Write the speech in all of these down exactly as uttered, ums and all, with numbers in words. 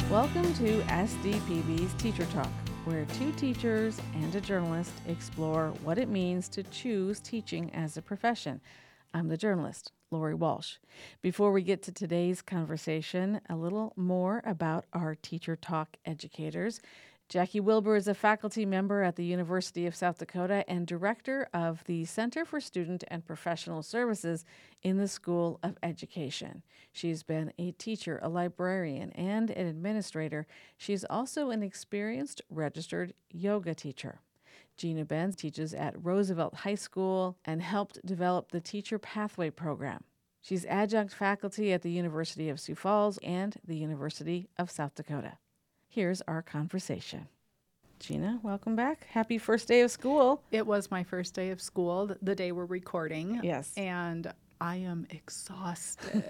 Welcome to S D P B's Teacher Talk, where two teachers and a journalist explore what it means to choose teaching as a profession. I'm the journalist, Lori Walsh. Before we get to today's conversation, a little more about our Teacher Talk educators. Jackie Wilbur is a faculty member at the University of South Dakota and director of the Center for Student and Professional Services in the School of Education. She's been a teacher, a librarian, and an administrator. She's also an experienced registered yoga teacher. Gina Benz teaches at Roosevelt High School and helped develop the Teacher Pathway Program. She's adjunct faculty at the University of Sioux Falls and the University of South Dakota. Here's our conversation. Gina, welcome back. Happy first day of school. It was my first day of school, th- the day we're recording. Yes. And I am exhausted.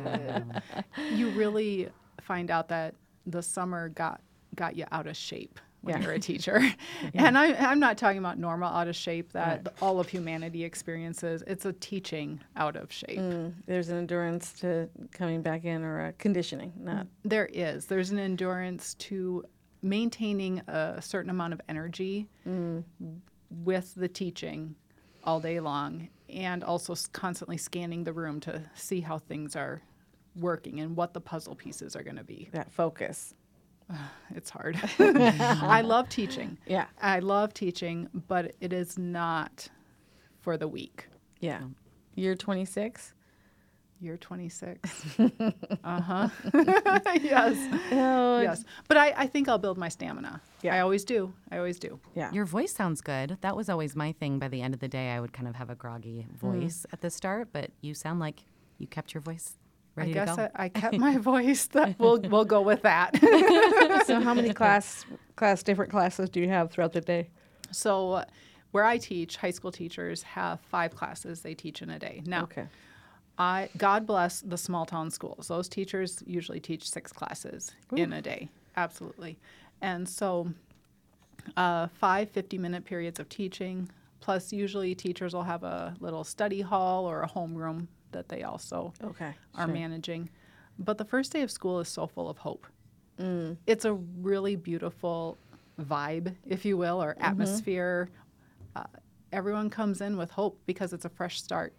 You really find out that the summer got got you out of shape when Yeah. you're a teacher. Yeah. And I, I'm not talking about normal out of shape that Right. the- all of humanity experiences. It's a teaching out of shape. Mm, there's an endurance to coming back in, or a conditioning, not. There is. There's an endurance to maintaining a certain amount of energy Mm. with the teaching all day long, and also s- constantly scanning the room to see how things are working and what the puzzle pieces are going to be. That focus. It's hard. I love teaching. Yeah. I love teaching, but it is not for the weak. Yeah. You're twenty-six? You're twenty-six. Uh-huh. Yes. Oh, Yes. But I, I think I'll build my stamina. Yeah. I always do. I always do. Yeah. Your voice sounds good. That was always my thing. By the end of the day, I would kind of have a groggy voice at the start, but you sound like you kept your voice ready I guess to go. I, I kept my voice. That we'll we'll go with that. So how many class class different classes do you have throughout the day? So uh, where I teach, high school teachers have five classes they teach in a day. Now, Okay. I God bless the small town schools. Those teachers usually teach six classes in a day. Absolutely. And so uh, five fifty-minute periods of teaching, plus usually teachers will have a little study hall or a homeroom that they also Okay. are sure. managing. But the first day of school is so full of hope. Mm. It's a really beautiful vibe, if you will, or atmosphere. Uh, everyone comes in with hope because it's a fresh start.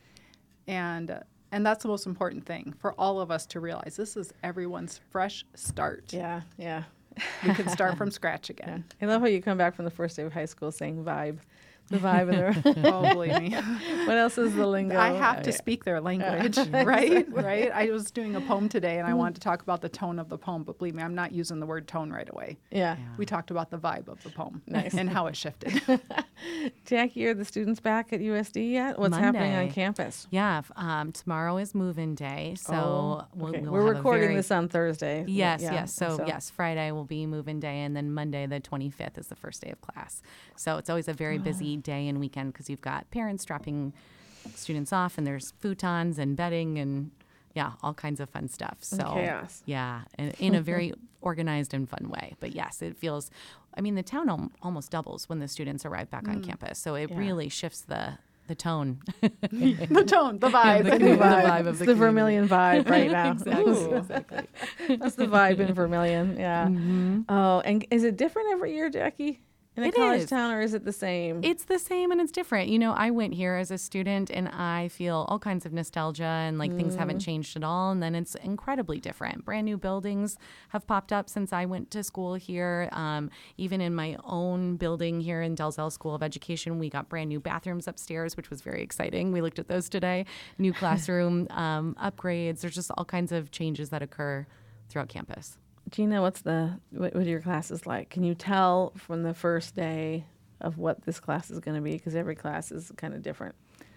And uh, and that's the most important thing for all of us to realize. This is everyone's fresh start. Yeah. Yeah. We can start from scratch again. I love how you come back from the first day of high school saying vibe. The vibe and the Oh, believe me. what else is the lingo? I have to Yeah. speak their language, right? Right? I was doing a poem today, and I wanted to talk about the tone of the poem, but believe me, I'm not using the word tone right away. Yeah. We talked about the vibe of the poem Nice. and how it shifted. Jackie, are the students back at U S D yet? What's happening on Monday. campus? Yeah, f- um, tomorrow is move-in day, so Oh, we'll, okay. we'll We're have a recording very- this on Thursday. Yes, Yeah, yes. So, yes, Friday will be move-in day, and then Monday, the twenty-fifth, is the first day of class. So it's always a very busy day and weekend because you've got parents dropping students off, and there's futons and bedding and, yeah, all kinds of fun stuff. So chaos. Yeah, in, in a very organized and fun way. But yes, it feels, I mean, the town al- almost doubles when the students arrive back on campus. So it Yeah. really shifts the, the tone. The tone, the vibe. The The community. vibe. vibe of It's the the community. Vermilion vibe right now. Exactly, Ooh. exactly. That's the vibe in Vermilion. Yeah. Mhm. Oh, and is it different every year, Jackie? In a It college is. town, or is it the same? It's the same and it's different. You know, I went here as a student and I feel all kinds of nostalgia and like things haven't changed at all. And then it's incredibly different. Brand new buildings have popped up since I went to school here. Um, even in my own building here in Dalzell School of Education, we got brand new bathrooms upstairs, which was very exciting. We looked at those today. New classroom um, upgrades. There's just all kinds of changes that occur throughout campus. Gina, what's the what, what are your classes like? Can you tell from the first day of what this class is going to be? Because every class is kind of different.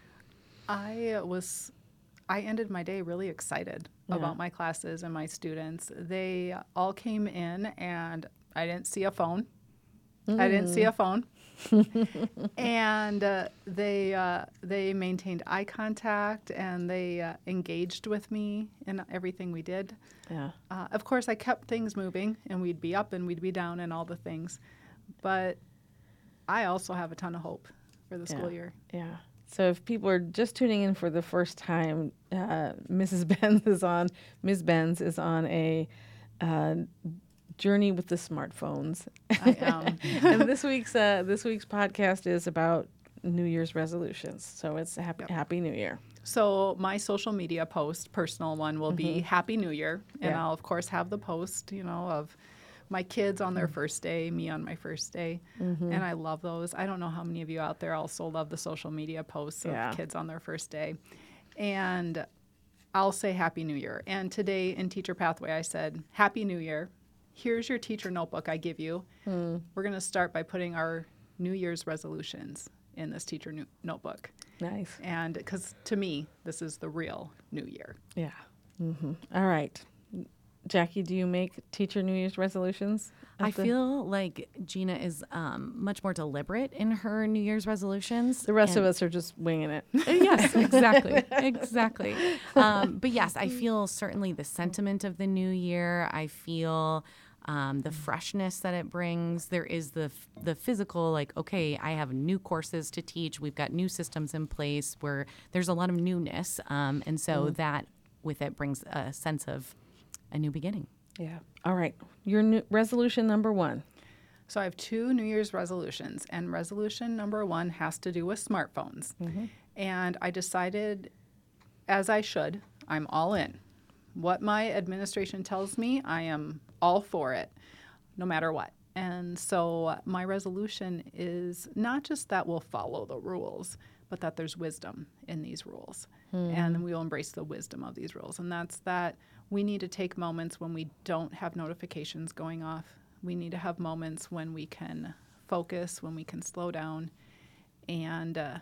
I was, I ended my day really excited Yeah. about my classes and my students. They all came in, and I didn't see a phone. I didn't see a phone. And uh, they uh, they maintained eye contact, and they uh, engaged with me in everything we did. Yeah. Uh, of course, I kept things moving, and we'd be up and we'd be down and all the things. But I also have a ton of hope for the school Yeah. year. Yeah. So if people are just tuning in for the first time, uh, Missus Benz is on. Miz Benz is on a uh, journey with the smartphones. I am. And this week's uh, this week's podcast is about New Year's resolutions. So it's a happy, Yep. happy New Year. So my social media post, personal one, will be Happy New Year. And Yeah. I'll, of course, have the post, you know, of my kids on their first day, me on my first day. And I love those. I don't know how many of you out there also love the social media posts of Yeah. kids on their first day. And I'll say Happy New Year. And today in Teacher Pathway, I said, Happy New Year. Here's your teacher notebook I give you. We're going to start by putting our New Year's resolutions in this teacher no- notebook. Nice. And because to me, this is the real New Year. Yeah. hmm All right. Jackie, do you make teacher New Year's resolutions? I at the- feel like Gina is um, much more deliberate in her New Year's resolutions. the rest of and- us are just winging it. Uh, yes, exactly, exactly. Um, but yes, I feel certainly the sentiment of the new year. I feel um, the freshness that it brings. There is the f- the physical, like, okay, I have new courses to teach. We've got new systems in place where there's a lot of newness, um, and so that with it brings a sense of a new beginning. Yeah. All right. Your new resolution number one. So I have two New Year's resolutions, and resolution number one has to do with smartphones. And I decided, as I should, I'm all in. What my administration tells me, I am all for it, no matter what. And so my resolution is not just that we'll follow the rules, but that there's wisdom in these rules. And we will embrace the wisdom of these rules. And that's that we need to take moments when we don't have notifications going off. We need to have moments when we can focus, when we can slow down, and uh,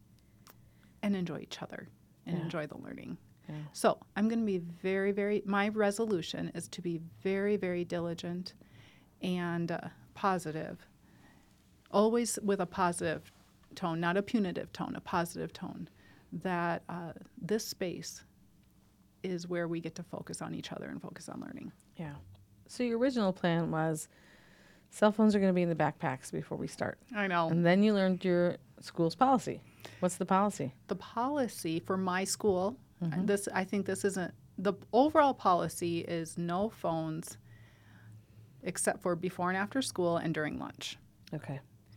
and enjoy each other and Yeah. enjoy the learning. Yeah. So I'm going to be very, very, my resolution is to be very, very diligent and uh, positive, always with a positive tone, not a punitive tone, a positive tone, that uh, this space is where we get to focus on each other and focus on learning. Yeah. So your original plan was cell phones are going to be in the backpacks before we start. I know. And then you learned your school's policy. What's the policy? The policy for my school, and this I think this isn't, the overall policy is no phones except for before and after school and during lunch. Okay.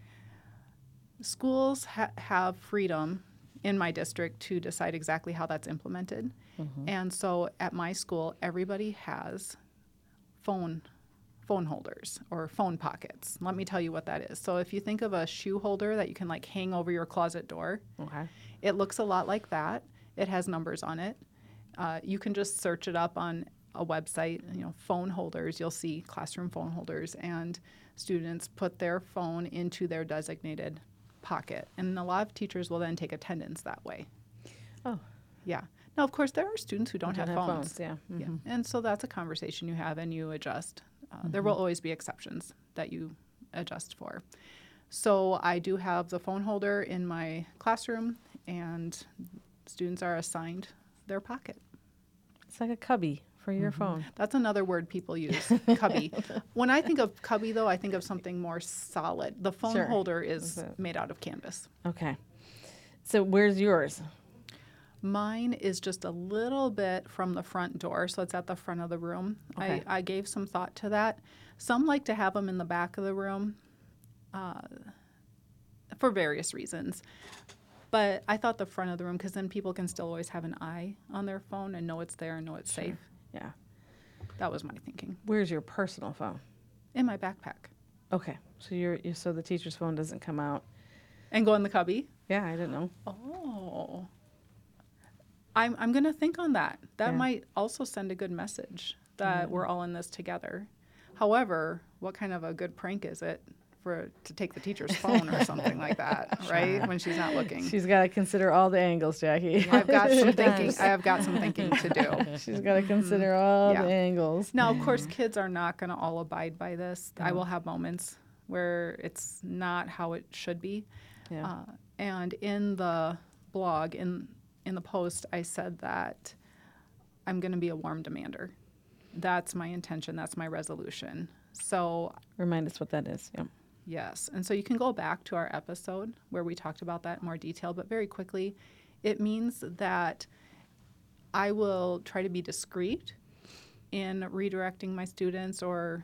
Schools ha- have freedom in my district to decide exactly how that's implemented. And so at my school, everybody has phone phone holders or phone pockets. Let me tell you what that is. So if you think of a shoe holder that you can like hang over your closet door, Okay. it looks a lot like that. It has numbers on it. Uh, you can just search it up on a website, you know, phone holders. You'll see classroom phone holders, and students put their phone into their designated pocket. And a lot of teachers will then take attendance that way. Oh. Yeah. Now, of course, there are students who don't, Don't have, have phones. phones, yeah. Yeah. And so that's a conversation you have and you adjust. Uh, There will always be exceptions that you adjust for. So I do have the phone holder in my classroom, and students are assigned their pocket. It's like a cubby for your phone. That's another word people use, cubby. When I think of cubby, though, I think of something more solid. The phone Sure. holder is Okay. made out of canvas. Okay. So where's yours? Mine is just a little bit from the front door, so it's at the front of the room. Okay. I, I gave some thought to that. Some like to have them in the back of the room uh, for various reasons. But I thought the front of the room, because then people can still always have an eye on their phone and know it's there and know it's safe. Yeah. That was my thinking. Where's your personal phone? In my backpack. Okay. So you're, you're so the teacher's phone doesn't come out. And go in the cubby. Yeah, I didn't know. Oh. I'm, I'm going to think on that. That Yeah. might also send a good message that we're all in this together. However, what kind of a good prank is it for to take the teacher's phone or something like that, right? When she's not looking. She's got to consider all the angles, Jackie. I've got some She thinking. does. I have got some thinking to do. She's got to consider all Yeah. the angles. Now, of course, kids are not going to all abide by this. I No. will have moments where it's not how it should be. Yeah. Uh, and in the blog, in in the post, I said that I'm going to be a warm demander. That's my intention. That's my resolution. So Remind us what that is. Yeah. yes, and so you can go back to our episode where we talked about that in more detail. But very quickly, it means that I will try to be discreet in redirecting my students or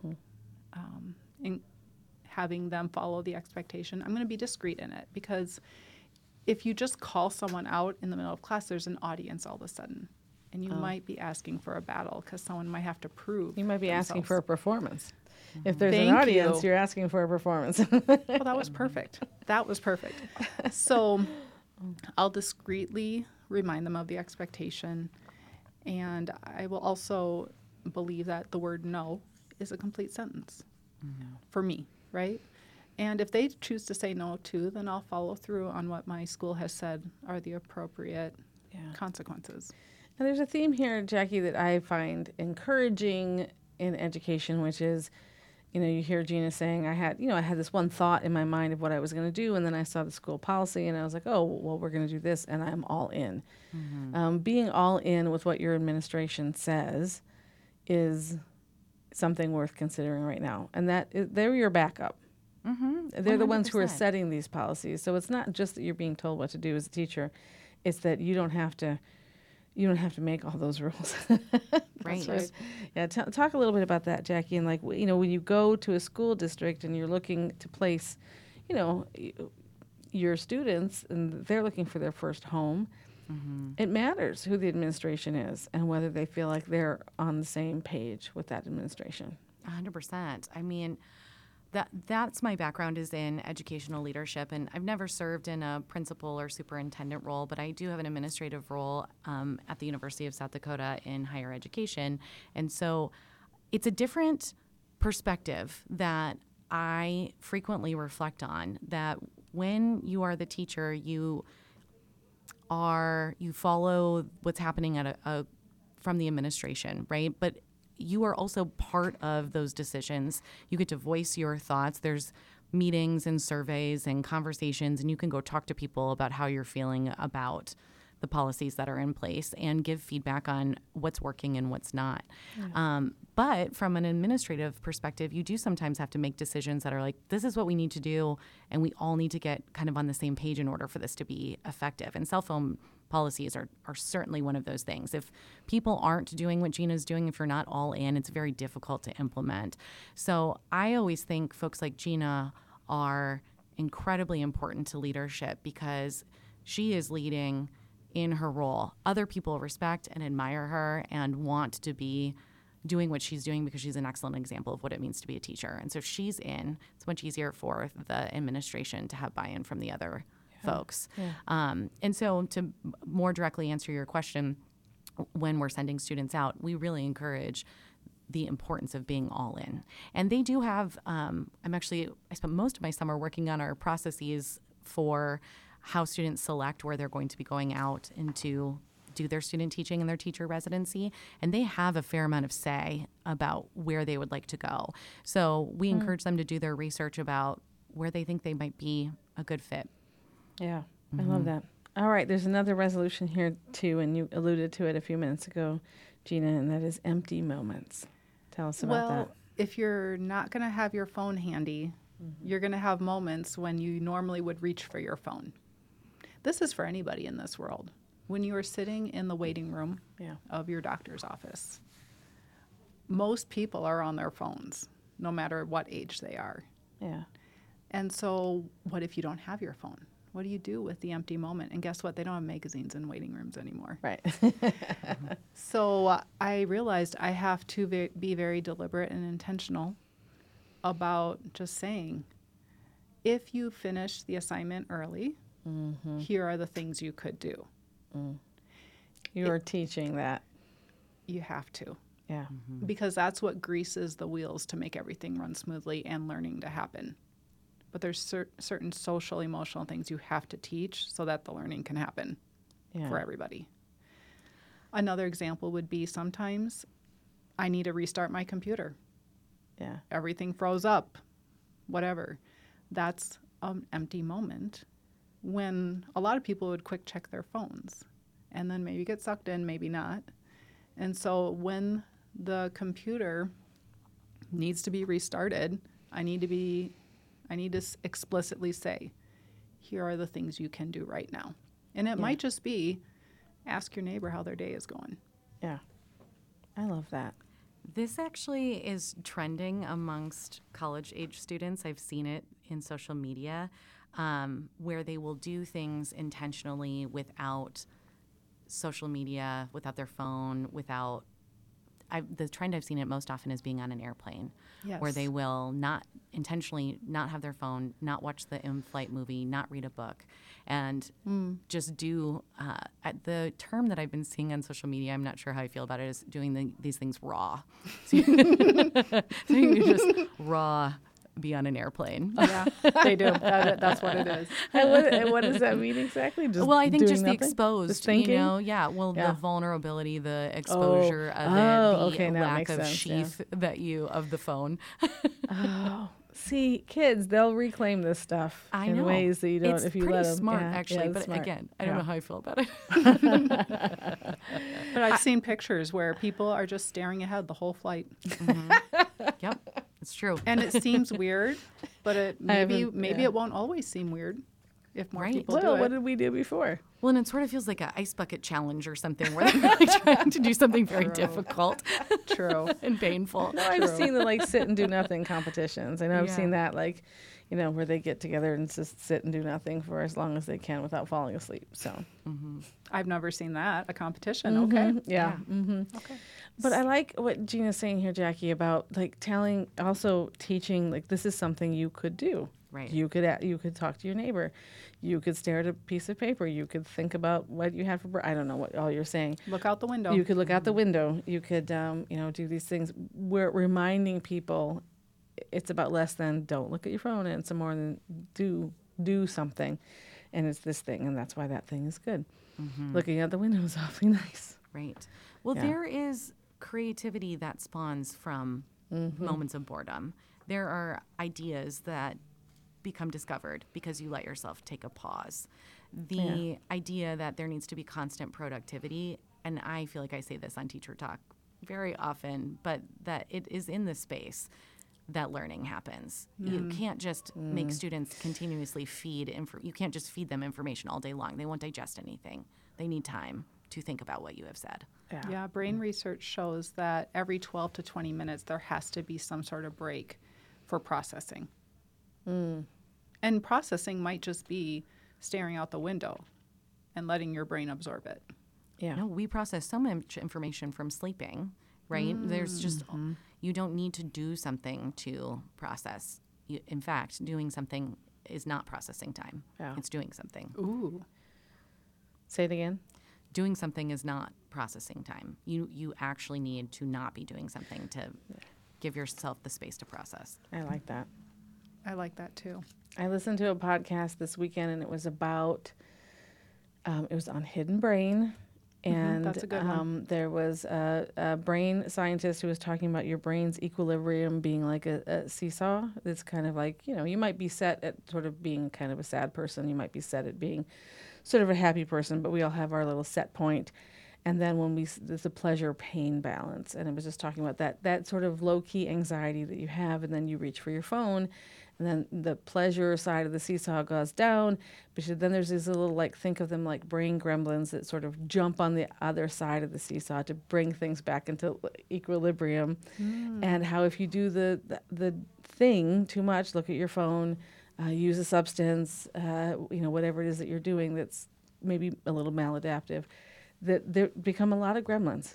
um, in having them follow the expectation. I'm going to be discreet in it, because if you just call someone out in the middle of class, there's an audience all of a sudden. And you Oh. might be asking for a battle because someone might have to prove. You might be asking themselves. for a performance. If there's Thank an audience, you. you're asking for a performance. Well, that was perfect. That was perfect. So I'll discreetly remind them of the expectation. And I will also believe that the word no is a complete sentence for me, right? And if they choose to say no too, then I'll follow through on what my school has said are the appropriate Yeah. consequences. And there's a theme here, Jackie, that I find encouraging in education, which is, you know, you hear Gina saying, I had, you know, I had this one thought in my mind of what I was going to do, and then I saw the school policy, and I was like, oh, well, we're going to do this, and I'm all in. Mm-hmm. Um, being all in with what your administration says is something worth considering right now, and that is, they're your backup. Mm-hmm. They're the ones who are one hundred percent. setting these policies. So it's not just that you're being told what to do as a teacher; it's that you don't have to. You don't have to make all those rules. Right. right. Yeah. T- talk a little bit about that, Jackie. And like, w- you know, when you go to a school district and you're looking to place, you know, y- your students, and they're looking for their first home. Mm-hmm. It matters who the administration is and whether they feel like they're on the same page with that administration. one hundred percent. I mean, that that's my background is in educational leadership, and I've never served in a principal or superintendent role, but I do have an administrative role um, at the University of South Dakota in higher education. And so it's a different perspective that I frequently reflect on, that when you are the teacher, you are you follow what's happening at a, a from the administration, right? But you are also part of those decisions. You get to voice your thoughts. There's meetings and surveys and conversations, and you can go talk to people about how you're feeling about the policies that are in place and give feedback on what's working and what's not. Um, but from an administrative perspective, you do sometimes have to make decisions that are like, this is what we need to do, and we all need to get kind of on the same page in order for this to be effective. And cell phone policies are, are certainly one of those things. If people aren't doing what Gina's doing, if you're not all in, it's very difficult to implement. So I always think folks like Gina are incredibly important to leadership because she is leading in her role. Other people respect and admire her and want to be doing what she's doing because she's an excellent example of what it means to be a teacher. And so if she's in, it's much easier for the administration to have buy-in from the other folks. Yeah. Um, and so to m- more directly answer your question, when we're sending students out, we really encourage the importance of being all in. And they do have, um, I'm actually, I spent most of my summer working on our processes for how students select where they're going to be going out and to do their student teaching and their teacher residency. And they have a fair amount of say about where they would like to go. So we encourage them to do their research about where they think they might be a good fit. Yeah, I love that. All right, there's another resolution here too, and you alluded to it a few minutes ago, Gina, and that is empty moments. Tell us about Well, that. if you're not going to have your phone handy, you're going to have moments when you normally would reach for your phone. This is for anybody in this world. When you are sitting in the waiting room Yeah. of your doctor's office, most people are on their phones, no matter what age they are. Yeah. And so what if you don't have your phone? What do you do with the empty moment? And guess what? They don't have magazines in waiting rooms anymore. Right. So uh, I realized I have to ve- be very deliberate and intentional about just saying, if you finish the assignment early, Mm-hmm. here are the things you could do. You are teaching that. You have to, Yeah. because that's what greases the wheels to make everything run smoothly and learning to happen. But there's cer- certain social, emotional things you have to teach so that the learning can happen Yeah. for everybody. Another example would be sometimes I need to restart my computer. Yeah. Everything froze up, whatever. That's an empty moment when a lot of people would quick check their phones and then maybe get sucked in, maybe not. And so when the computer needs to be restarted, I need to be, I need to s- explicitly say, here are the things you can do right now. And it Yeah. might just be ask your neighbor how their day is going. Yeah. I love that. This actually is trending amongst college age students. I've seen it in social media um, where they will do things intentionally without social media, without their phone, without. I've, the trend I've seen it most often is being on an airplane, Yes. where they will not intentionally not have their phone, not watch the in-flight movie, not read a book, and Mm. just do. Uh, at the term that I've been seeing on social media, I'm not sure how I feel about it, is doing the, these things raw. So you, so you just raw be on an airplane. Yeah, they do. That, that's what it is. And what, and what does that mean exactly? Just Well, I think doing just the nothing? exposed, Just thinking? you know, yeah. Well, Yeah. the vulnerability, the exposure of Oh, it, the okay, now it lack makes of sense, yeah. sheath that you of the phone. Oh, see, kids, they'll reclaim this stuff I in know ways that you don't it's if you pretty let them. smart, yeah, actually. yeah, it's but smart. again, I don't Yeah. know how I feel about it. But I've seen pictures where people are just staring ahead the whole flight, Yep, it's true. and it seems weird, but it maybe haven't- maybe yeah. it won't always seem weird if more Right. people Well, do what it. did we do before? Well, and it sort of feels like an ice bucket challenge or something, where they're like trying to do something very True. difficult True. and painful. No, I've True. seen the like sit and do nothing competitions. I know I've Yeah. seen that like, you know, where they get together and just sit and do nothing for as long as they can without falling asleep. So I've never seen that a competition. Okay. yeah. Yeah. hmm Okay. But I like what Gina's saying here, Jackie, about like telling, also teaching, like this is something you could do. Right. You could a- you could talk to your neighbor, you could stare at a piece of paper, you could think about what you had for breakfast. I don't know what all you're saying. Look out the window. You could look out the window. You could, um, you know, do these things. We're reminding people it's about less than don't look at your phone, and some more than do do something, and it's this thing, and that's why that thing is good. Looking out the window is awfully nice. Right. Well, Yeah. there is creativity that spawns from moments of boredom. There are ideas that become discovered because you let yourself take a pause. The Yeah. idea that there needs to be constant productivity, and I feel like I say this on Teacher Talk very often, but that it is in the space that learning happens. You can't just make students continuously feed info. You can't just feed them information all day long. They won't digest anything. They need time to think about what you have said. Yeah. Yeah, brain research shows that every twelve to twenty minutes there has to be some sort of break for processing. And processing might just be staring out the window and letting your brain absorb it. Yeah. No, we process so much information from sleeping, right? There's just, you don't need to do something to process. You, in fact, doing something is not processing time. Yeah. It's doing something. Ooh. Say it again. Doing something is not processing time. You you actually need to not be doing something to give yourself the space to process. I like that. I like that too. I listened to a podcast this weekend, and it was about, um, it was on hidden brain. And that's a good one. um, there was a, a brain scientist who was talking about your brain's equilibrium being like a, a seesaw. It's kind of like, you know, you might be set at sort of being kind of a sad person. You might be set at being sort of a happy person, but we all have our little set point. And then when we, s- there's a pleasure pain balance. And it was just talking about that, that sort of low key anxiety that you have. And then you reach for your phone, and then the pleasure side of the seesaw goes down. But you- then there's these little, like, think of them like brain gremlins that sort of jump on the other side of the seesaw to bring things back into equilibrium. And how if you do the, the, the thing too much, look at your phone, uh, use a substance, uh, you know, whatever it is that you're doing that's maybe a little maladaptive, that there become a lot of gremlins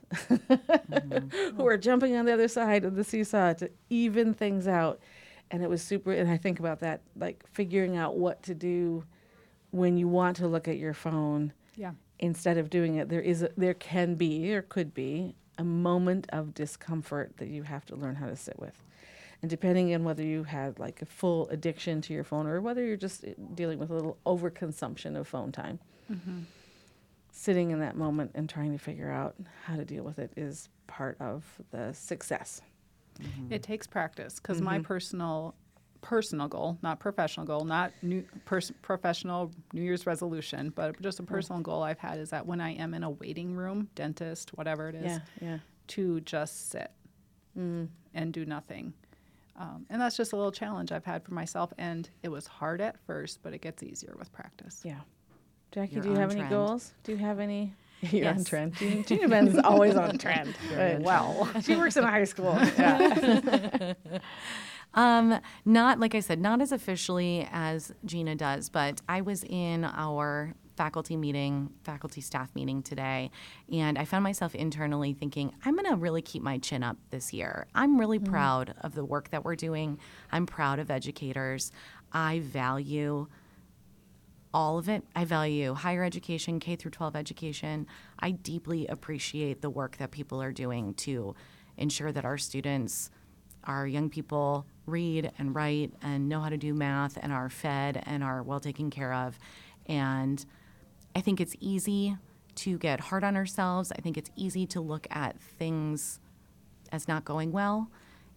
who are jumping on the other side of the seesaw to even things out. And it was super, and I think about that, like figuring out what to do when you want to look at your phone Yeah. instead of doing it. There is, a, there can be, or could be, a moment of discomfort that you have to learn how to sit with. And depending on whether you had like a full addiction to your phone or whether you're just dealing with a little overconsumption of phone time, sitting in that moment and trying to figure out how to deal with it is part of the success. It takes practice because my personal personal goal, not professional goal, not new pers- professional New Year's resolution, but just a personal goal I've had is that when I am in a waiting room, dentist, whatever it is, Yeah, yeah. to just sit and do nothing. Um, and that's just a little challenge I've had for myself. And it was hard at first, but it gets easier with practice. Yeah. Jackie, You're do you on have any trend. goals? Do you have any? You're on Yes. trend. Gina, Gina Benz is always on trend. Uh, well, She works in a high school. Yeah. Um, not, like I said, not as officially as Gina does, but I was in our faculty meeting, faculty staff meeting today, and I found myself internally thinking, I'm going to really keep my chin up this year. I'm really Mm-hmm. proud of the work that we're doing. I'm proud of educators. I value all of it. I value higher education, K through twelve education. I deeply appreciate the work that people are doing to ensure that our students, our young people read and write and know how to do math and are fed and are well taken care of. And I think it's easy to get hard on ourselves. I think it's easy to look at things as not going well.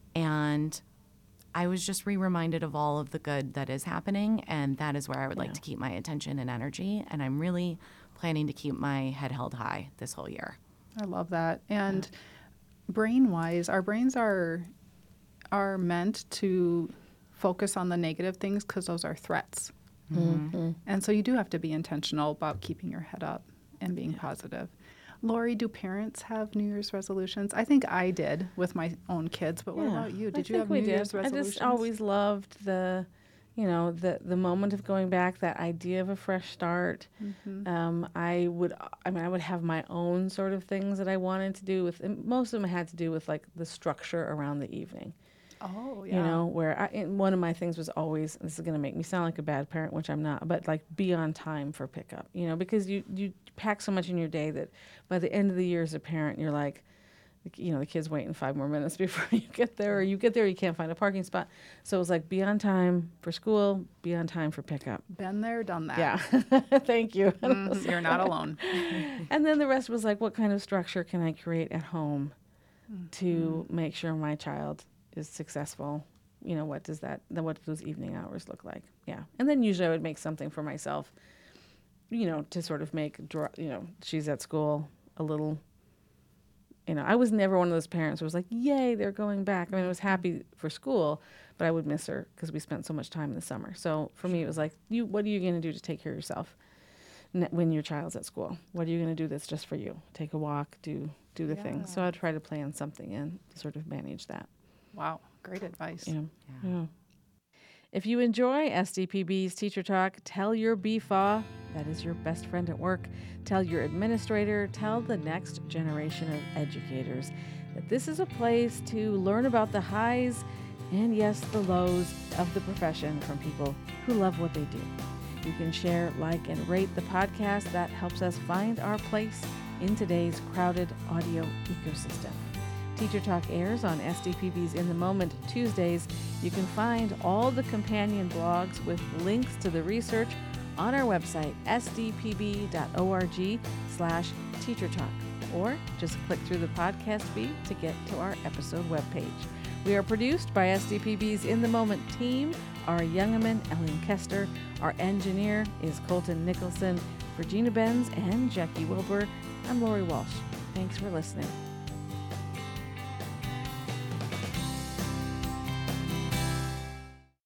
And I was just re-reminded of all of the good that is happening, and that is where I would like Yeah. to keep my attention and energy. And I'm really planning to keep my head held high this whole year. I love that. And brain-wise, our brains are are meant to focus on the negative things because those are threats. Mm-hmm. And so you do have to be intentional about keeping your head up and being positive. Lori, do parents have New Year's resolutions? I think I did with my own kids, but what Yeah, about you? I Did you think have we New did. Year's resolutions? I just always loved the, you know, the the moment of going back, that idea of a fresh start. Mm-hmm. Um, I would, I mean, I would have my own sort of things that I wanted to do with, and most of them had to do with like the structure around the evening. Oh, yeah. You know, where I, and one of my things was always, this is going to make me sound like a bad parent, which I'm not, but like be on time for pickup, you know, because you, you pack so much in your day that by the end of the year as a parent, you're like, you know, the kid's waiting five more minutes before you get there, or you get there, you can't find a parking spot. So it was like, be on time for school, be on time for pickup. Been there, done that. Yeah. Thank you. Mm, you're not alone. And then the rest was like, what kind of structure can I create at home to make sure my child is successful? You know, what does that, then what do those evening hours look like? Yeah. And then usually I would make something for myself, you know, to sort of make, dra- you know, she's at school a little, you know, I was never one of those parents who was like, yay, they're going back. I mean, I was happy for school, but I would miss her because we spent so much time in the summer. So for me, it was like, you, what are you going to do to take care of yourself n- when your child's at school? What are you going to do that's just for you? Take a walk, do do the things. So Yeah. I'd try to plan something in to sort of manage that. Wow, great advice. You know? Yeah. Yeah. If you enjoy S D P B's Teacher Talk, tell your B F A, that is your best friend at work, tell your administrator, tell the next generation of educators that this is a place to learn about the highs and, yes, the lows of the profession from people who love what they do. You can share, like, and rate the podcast. That helps us find our place in today's crowded audio ecosystem. Teacher Talk airs on S D P B's In the Moment Tuesdays. You can find all the companion blogs with links to the research on our website, s d p b dot org slash teacher talk, or just click through the podcast feed to get to our episode webpage. We are produced by S D P B's In the Moment team. Our Youngaman, Ellen Kester. Our engineer is Colton Nicholson. For Gina Benz and Jackie Wilbur, I'm Lori Walsh. Thanks for listening.